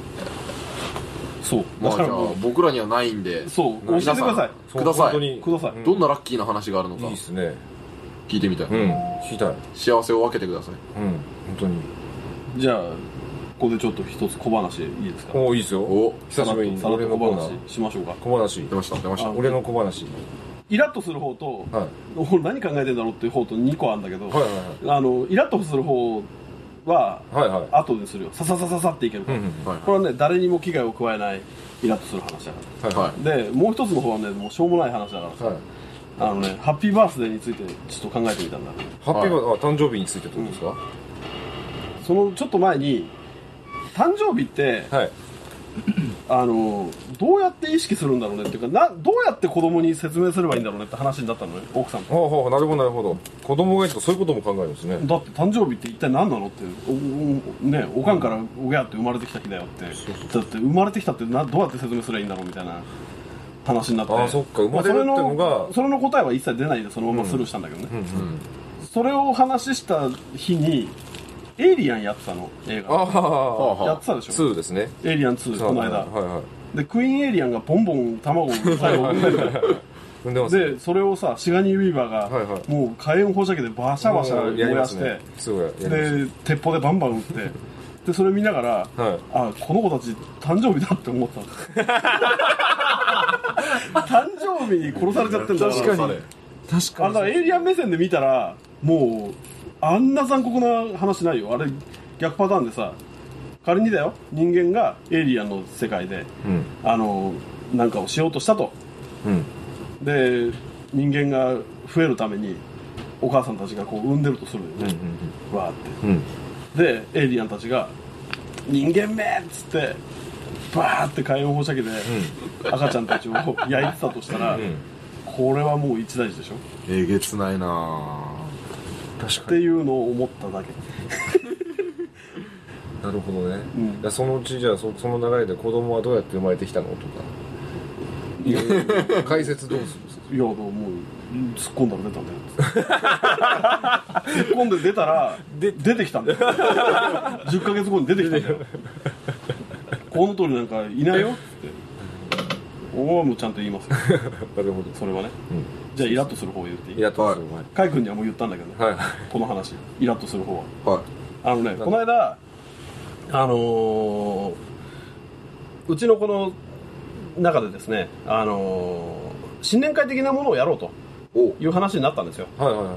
そうまあじゃあだからもう僕らにはないんで、 そう教えてください。 ください。 本当にください。 どんなラッキーな話があるのかいいですね。 聞いてみたい。 聞きたい。 幸せを分けてください。 本当に。 じゃあここでちょっと一つ小話いいですか？ おいいですよ。 お、 久しぶりにさらっと小俺のコーナー話しましょうか。 小話。 出ました。 俺の小話。 イラッとする方と、 はい俺何考えてんだろうっていう方と2個あるんだけど、 はいはいイラッとする方ははいはい。 後にするよ。さささささっていけるから、 はいこれはね誰にも危害を加えないイラッとする話だかはいはら。でもう一つの方はねもうしょうもない話だからさ、 はい。 ハッピーバースデーについてちょっと考えてみたんだ。 ハッピーバー誕生日についてってことですか？ そのちょっと前に誕生日ってはい。 どうやって意識するんだろうねっていうかどうやって子供に説明すればいいんだろうねって話になったのね奥さんと。 ほうなるほどなるほど。子供がいるとそういうことも考えるんですね。 だって誕生日って一体何なのっておかんからおぎゃって生まれてきた日だよってだって生まれてきたってどうやって説明すればいいんだろうみたいな話になって、 あそっか生まれるってのがそれの答えは一切出ないでそのままスルーしたんだけどね、 それを話した日にエイリアンやってたの、映画やってたでしょ。 2ですね。 エイリアン2この間、 はいはい、 でクイーンエイリアンがボンボン卵を最後産んでるでそれをさシガニー・ウィーバーが、はいはい、もう火炎放射器でバシャバシャ燃やして、ね、で鉄砲でバンバン撃ってでそれ見ながら、はい、あこの子たち誕生日だって思ったんです誕生日に殺されちゃってんだ。 確かにだからエイリアン目線で見たらもうあんな残酷な話ないよ。あれ逆パターンでさ、仮にだよ、人間がエイリアンの世界で、うん、なんかをしようとしたと、うん、で人間が増えるためにお母さんたちがこう産んでるとするよね、うん、わーって、うん、でエイリアンたちが人間めっつってバーって火炎放射器で赤ちゃんたちを焼いてたとしたら、うん、これはもう一大事でしょ。 えげつないな確かにっていうのを思っただけなるほどね、うん、そのうちじゃあ その流れで子供はどうやって生まれてきたのとかいや解説どうするんですか。 いやもう突っ込んだら出たんだよ突っ込んで出たら出てきたんだよ10ヶ月後に出てきたんだよこの通りなんかいないよっておもうちゃんと言いますよなるほど。 それはね、うん、じゃあイラッとする方を言っていい。 イラッとする方、 カイ君にはもう言ったんだけどね、はい、この話イラッとする方は、はい、この間うちのこの中でですね、新年会的なものをやろうという話になったんですよ。はいはいはい、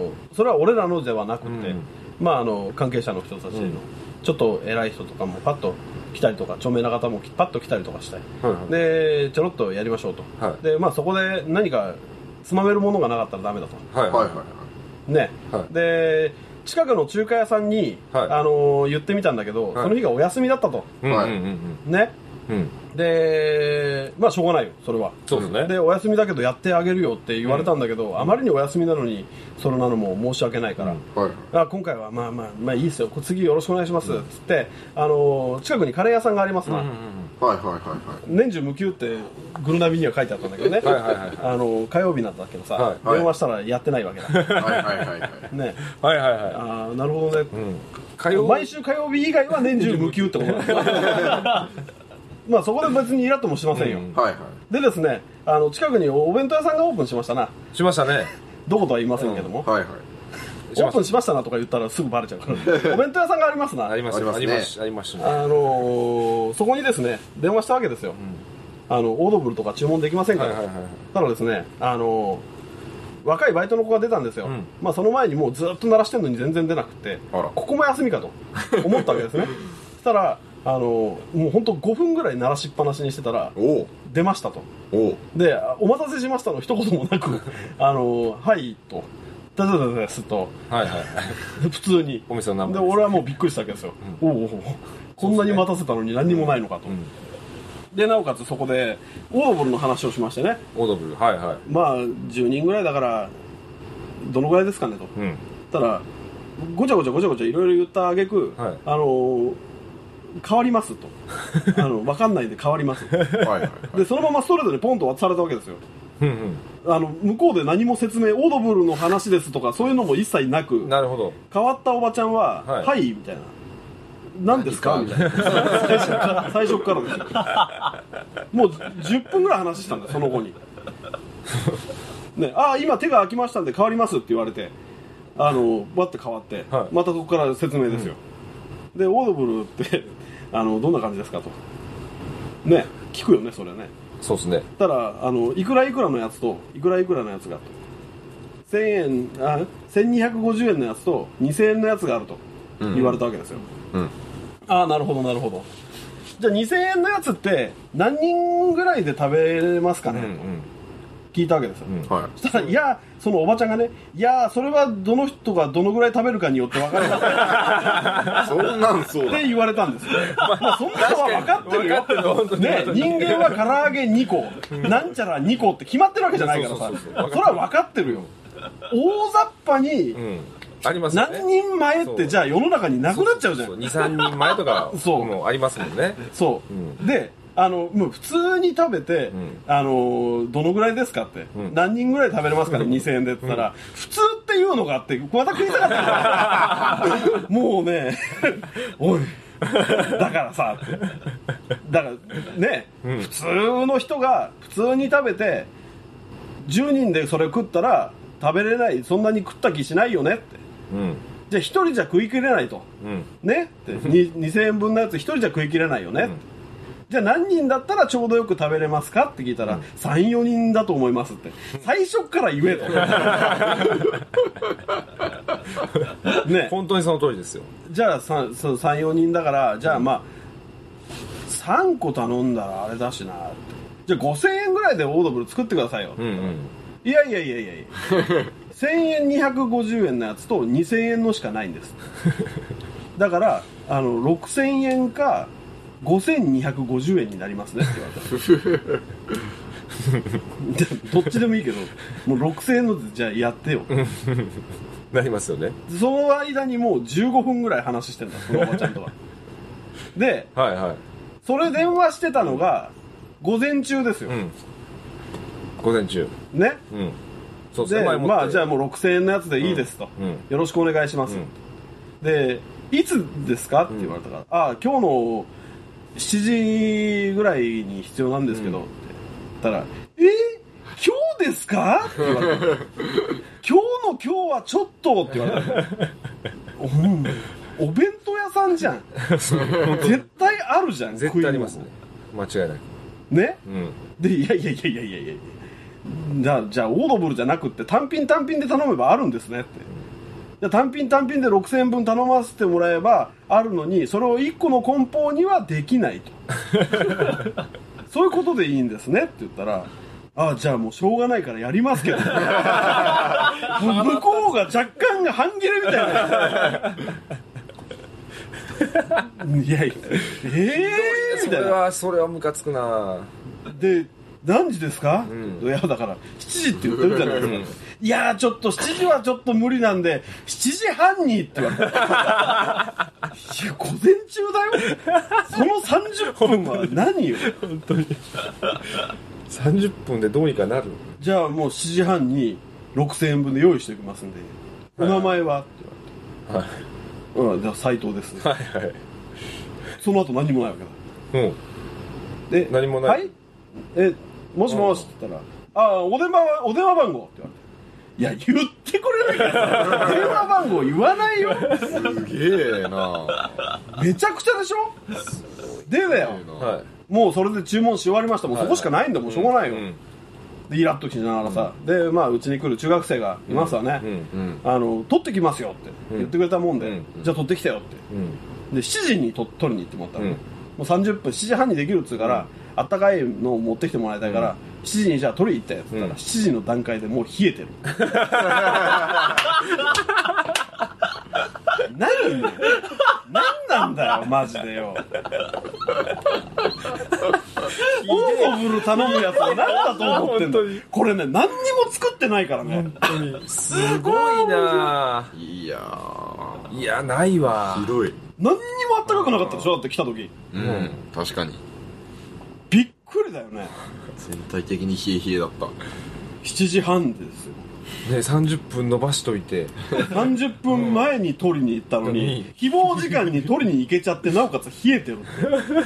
それは俺らのではなくて、うんまあ、関係者の人たちの、うん、ちょっと偉い人とかもパッと来たりとか著名な方もパッと来たりとかして、はいはい、でちょろっとやりましょうと、はい、でまあ、そこで何かつまめるものがなかったらダメだと、はいはいはいねはい、で近くの中華屋さんに、はい言ってみたんだけど、はい、その日がお休みだったと、はいねうん、でまあしょうがないよそれは。 そうですね。 でお休みだけどやってあげるよって言われたんだけど、うん、あまりにお休みなのにそれなのも申し訳ないから、うんはい、今回はまあいいですよ次よろしくお願いします、うん、つって近くにカレー屋さんがありますな、うんうんうん、はいはいはいはい年中無休ってグルナビには書いてあったんだけどねはいはい、はい、火曜日なんだけどさ、はい、電話したらやってないわけだはいはいはいはいねはいはいはいあなるほどね、うん、毎週火曜日以外は年中無休ってことだまあそこで別にイラッともしませんよ、うんはいはい、でですね近くにお弁当屋さんがオープンしましたな。 しましたね。 どことは言いませんけども、うんはいはい、オープンしましたなとか言ったらすぐバレちゃうからお弁当屋さんがありますなありますねありますねそこにですね電話したわけですよ、うん、オードブルとか注文できませんから、はいはいはい、ただですね若いバイトの子が出たんですよ、うんまあ、その前にもうずっと鳴らしてるのに全然出なくてここも休みかと思ったわけですねそしたらもう本当5分ぐらい鳴らしっぱなしにしてたら出ましたと。でお待たせしましたの一言もなくはいとダダダダですと、はいはいはい、普通にお店の名前で俺はもうびっくりしたわけですよ、うん、おこんなに待たせたのに何にもないのかと、うんでなおかつそこでオードブルの話をしましてね。 オードブルはいはいまあ10人ぐらいだからどのぐらいですかねと、うん、たらごちゃごちゃいろいろ言った挙句、はい、変わりますと分かんないんで変わりますはいはい、はい、でそのままストレートにポンと渡されたわけですようんうん、向こうで何も説明オードブルの話ですとかそういうのも一切なくなるほど変わったおばちゃんははい、はい、みたいな何ですかみたいな最初からですよもう10分ぐらい話したんだその後にね、今手が空きましたんで変わりますって言われてバッて変わって、はい、またそこから説明ですよ、うん、でオードブルってどんな感じですかとね聞くよねそれね。 そうですね。 ただいくらいくらのやつといくらいくらのやつがと1250円のやつと2000円のやつがあると言われたわけですよ、うんうん、なるほどなるほど。じゃあ2000円のやつって何人ぐらいで食べれますかね、うんうん、聞いたわけですよ、うんはい、そしたらいやそのおばちゃんがねいやそれはどの人がどのぐらい食べるかによって分かるそんなんそうって言われたんですよ、まあ、そんなのは分かってるよね、人間は唐揚げ2個なんちゃら2個って決まってるわけじゃないからさそれは分かってるよ。大雑把に、うんありますね、 何人前ってじゃあ世の中になくなっちゃうじゃん。 2、3人前とかもありますもんね。 そう、うん、でもう普通に食べて、うん、どのぐらいですかって、うん、何人ぐらい食べれますかね2000円でって言ったら、うん、普通ってって言うのかってまた食いたかったもうねおいだからさだからね、普通の人が普通に食べて10人でそれ食ったら食べれない、そんなに食った気しないよねって、じゃあ1人じゃ食い切れないと、ねって2000円分のやつ1人じゃ食い切れないよねって、じゃあ何人だったらちょうどよく食べれますかって聞いたら、3、4人だと思いますって最初から言えとね、 本当にその通りですよ。 じゃあ3、4人だからじゃあまあ3個頼んだらあれだしなって、じゃあ5000円ぐらいでオードブル作ってくださいよ、いや1000円250円のやつと2000円のしかないんですだから6000円か5250円になりますねって言われたどっちでもいいけどもう6000円のでじゃあやってよなりますよね。 その間にもう15分ぐらい話してんだそのおばちゃんとはで、 はいはい、 それ電話してたのが午前中ですよ、 午前中ね、 そうでまあじゃあもう6000円のやつでいいですと、よろしくお願いします、でいつですかって言われたから、今日の7時ぐらいに必要なんですけど、って言ったら今日ですかって言われて今日はちょっとって言われてお弁当屋さんじゃん絶対あるじゃん、 絶対ありますね、間違いないね、でいやじゃあオードブルじゃなくって単品で頼めばあるんですねって、じゃあ単品で6000円分頼ませてもらえばあるのに、それを1個の梱包にはできないとそういうことでいいんですねって言ったら、じゃあもうしょうがないからやりますけどもう向こうが若干半切れみたいないやみたいな、 それはムカつくな。 で何時ですか、いやだから7時って言ってるじゃないですか、いやちょっと7時はちょっと無理なんで7時半にって言われていや午前中だよその30分は何よ本当に30分でどうにかなる。 じゃあもう7時半に6000円分で用意しておきますんで、お名前はって言われて、じゃあ斉藤です、その後何もないわけだ、で何もない、 もしもしって言ったら、お電話番号って言われて、いや言ってくれないから電話番号言わないよすげえなめちゃくちゃでしょでだよ、もうそれで注文し終わりました、もうそこしかないんだもん、しょうがないよ、でイラッときながらさ、でまあうちに来る中学生がいますわね、取ってきますよって言ってくれたもんで、じゃあ取ってきてよって、で7時に取りに行ってもらったら、もう30分7時半にできるっつうから、あったかいのを持ってきてもらいたいから、7時にじゃあ取りに行ったやつったら、7時の段階でもう冷えてる何なんだよマジでよオードブル頼むやつは何だと思ってんのこれね、何にも作ってないからね、本当にすごいな。 いやないわ、 ひどい。 何にもあったかくなかったでしょ、だって来た時、 確かにびっくりだよね、 全体的に冷え冷えだった。 7時半ですよね、30分伸ばしといて 30分前に取りに行ったのに、希望時間に取りに行けちゃってなおかつ冷えてるって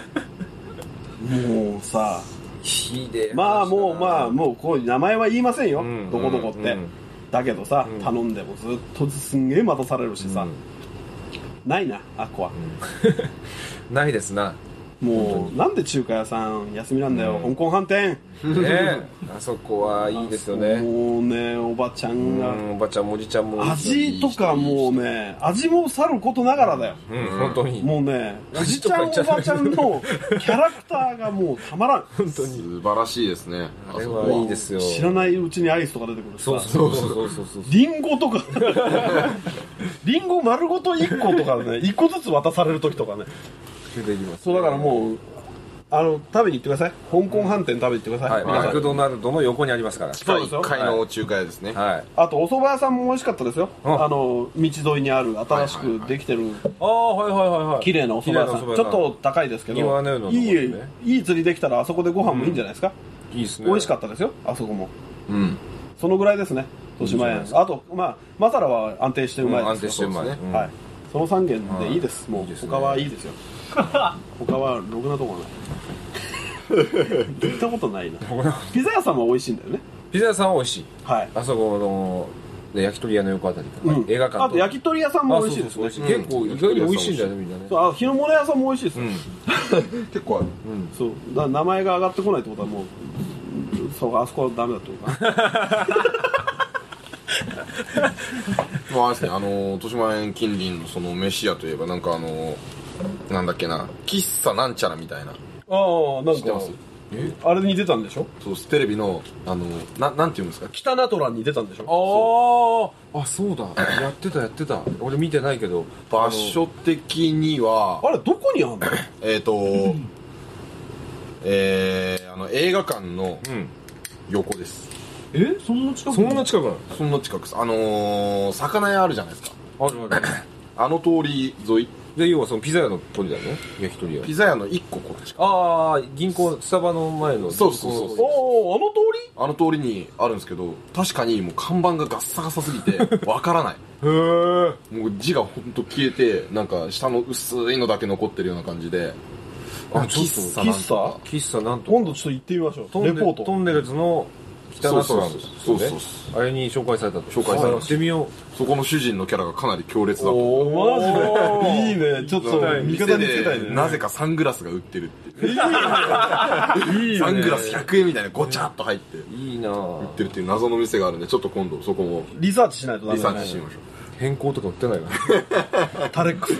もうさ、まあもうこういう名前は言いませんよ、どこどこって、だけどさ、頼んでもずっとすんげえ待たされるしさ、ないなあっこは、 ないですな。 もうなんで中華屋さん休みなんだよ、香港飯店ね、あそこはいいですよね。 もうね、おばちゃんが、 おばちゃんもおじちゃんも味とかもうね、味もさることながらだよ、 本当にもうね、おじちゃんおばちゃんのキャラクターがもうたまらん本当に素晴らしいですね。 あれはいいですよ。 知らないうちにアイスとか出てくるしさ、 そうリンゴとかリンゴ丸ごと1個とかね、1個ずつ渡される時とかね、そうだからもう食べに行ってください、香港飯店食べに行ってください、 マクドナルドの横にありますから。 そうですよ、 1階の中華屋ですね。 はい。 あとお蕎麦屋さんも美味しかったですよ、道沿いにある新しくできてる綺麗なお蕎麦屋さん、ちょっと高いですけど、いい釣りできたらあそこでご飯もいいんじゃないですか。 いいですね、 美味しかったですよ、あそこも。 うん、 そのぐらいですね。 豊島園、あとマサラは安定してうまいですよ。 安定してうまいね。 はい。その3軒でいいです。もう他はいいですよ。他はろくなとこはない。行ったことないな。ピザ屋さんは美味しいんだよね。 ピザ屋さんは美味しい。 はい。 あそこの焼き鳥屋の横あたりか、映画館とあと焼き鳥屋さんも美味しいですね。 結構意外に美味しいんだよね、みんなね。 そう、日の物屋さんも美味しいですよ。 結構ある。 そうだ、名前が上がってこないってことはもうそうあそこはダメだと思う。 まああれですね、豊島園近隣のその飯屋といえばなんかなんだっけな、喫茶なんちゃらみたいな。 ああ、なんか知ってますあれに出たんでしょ。 そう、テレビのなんていうんですか、 北ナトランに出たんでしょ。 あ、そうだ、やってた。俺見てないけど、 場所的にはあれどこにあんの？ 映画館の横です。 そんな近く？ そんな近くなの？ そんな近くです。魚屋あるじゃないですか。 ある。 あの通り沿い。 で、要はそのピザ屋の通りだよね、焼き鳥屋。 ピザ屋の1個こっち。 銀行、スタバの前の。 そう。 おお、 あの通りにあるんですけど、確かにもう看板がガッサガサすぎてわからない。 へー。 もう字がほんと消えて、なんか下の薄いのだけ残ってるような感じで。 喫茶なんと。 今度ちょっと行ってみましょう。レポート。 トンネルズの北ナトランですね。 そうあれに紹介されたと。 紹介された。 行ってみよう。 そこの主人のキャラがかなり強烈だと。 マジでいいね。ちょっと味方につけたいね。 なぜかサングラスが売ってるっていう。 いいね。 サングラス100円みたいなごちゃっと入っていいなぁ。 売ってるっていう謎の店があるんで、ちょっと今度そこもリサーチしないとダメリだね。 サーチしてみましょう。 変更とか売ってないかな。 タレックス。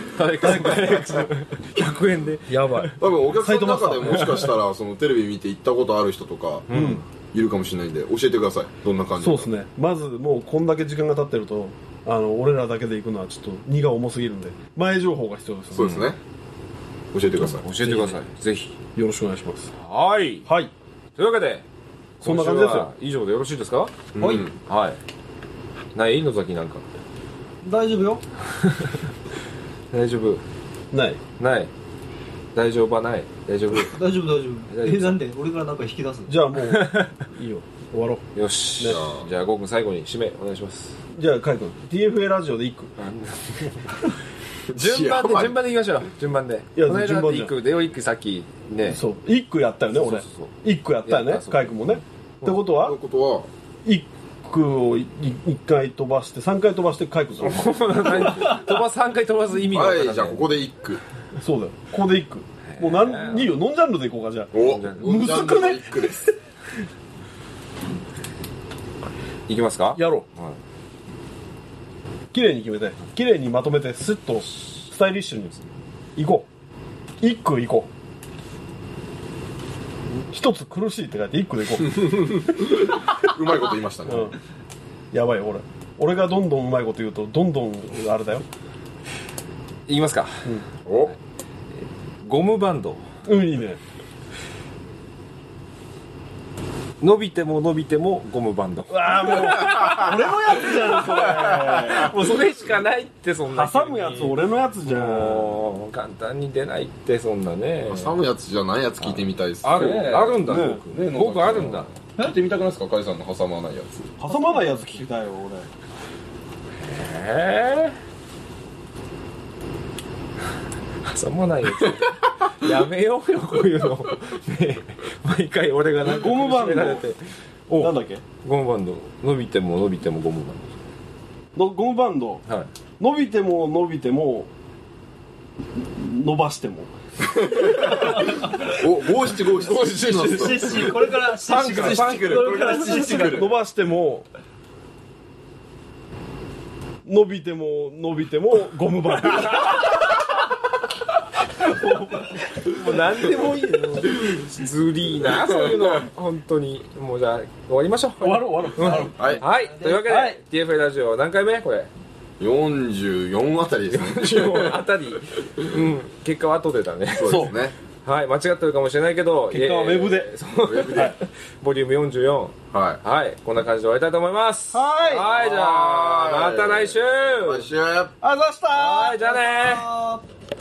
100円で。 やばい。 多分お客さんの中でもしかしたらそのテレビ見て行ったことある人とかいるかもしれないんで教えてください。どんな感じそうですね。まずもうこんだけ時間が経ってると俺らだけで行くのはちょっと荷が重すぎるんで前情報が必要ですよね。 そうですね。教えてください。 教えてください。ぜひ。 よろしくお願いします。 はい。 はい。 というわけで、 そんな感じですよ。 以上でよろしいですか？はい。はい。ない野崎なんか。 大丈夫よ。 大丈夫。 ない。 大丈夫はない。大丈夫。 大丈夫。なんで俺からなんか引き出すの？ じゃあもういいよ。終わろう。 よし。じゃあゴーくん最後に締めお願いします。 じゃあカイ君 TFA ラジオで一句。 順番でいきましょう。順番で。 いやこの間順番じゃん一句でよ一句さっきね。 そう。一句やったよね俺。一句やったよねカイ君もね。ってことは一句を1回飛ばして3回飛ばしてカイ君さん。 3回飛ばす意味がはい、じゃあここで一句。 そうだよ。ここで一句。もういいよ。ノンジャンルでいこうかじゃあ。 むずくね。一句です。 いきますか？ やろう。綺麗に決めて、綺麗にまとめて、スッとスタイリッシュに行こう。一句行こう。一つ苦しいって書いて一句で行こうまいこと言いましたね。 やばいよ俺がどんどんうまいこと言うとどんどんあれだよ。 いきますか。ゴムバンド。 いいね。 伸びても伸びてもゴムバンド。 ああもう俺のやつじゃんそれ。 もうそれしかないってそんな。 挟むやつ俺のやつじゃん。 簡単に出ないってそんなね。 挟むやつじゃないやつ聞いてみたいです。 あるんだ。僕あるんだ。 聞いてみたくないですか、カイさんの挟まないやつ。 挟まないやつ聞きたいよ俺。挟まないやつ。やめようよこういうの。ね毎回俺がなんかゴムバンドなんだっけ？ ゴムバンド。伸びても伸びてもゴムバンド。ゴムバンド。 ド。はい。 伸びても伸びても伸ばしても。 五七これから七来る。これから七来る。 伸ばしても伸びても伸びてもゴムバンド。 もう何でもいいよ。ずりーなそういうの本当に。もうじゃあ終わりましょう。 終わろう。 はい。というわけで TFA ラジオ何回目これ ？44あたりですね。 あたり。結果は後でだね。 そうですね。 はい、間違ってるかもしれないけど結果はウェブで。 ボリューム44。はい、こんな感じで終わりたいと思います。はい、じゃあまた来週。 あざした。 はい、じゃあねー。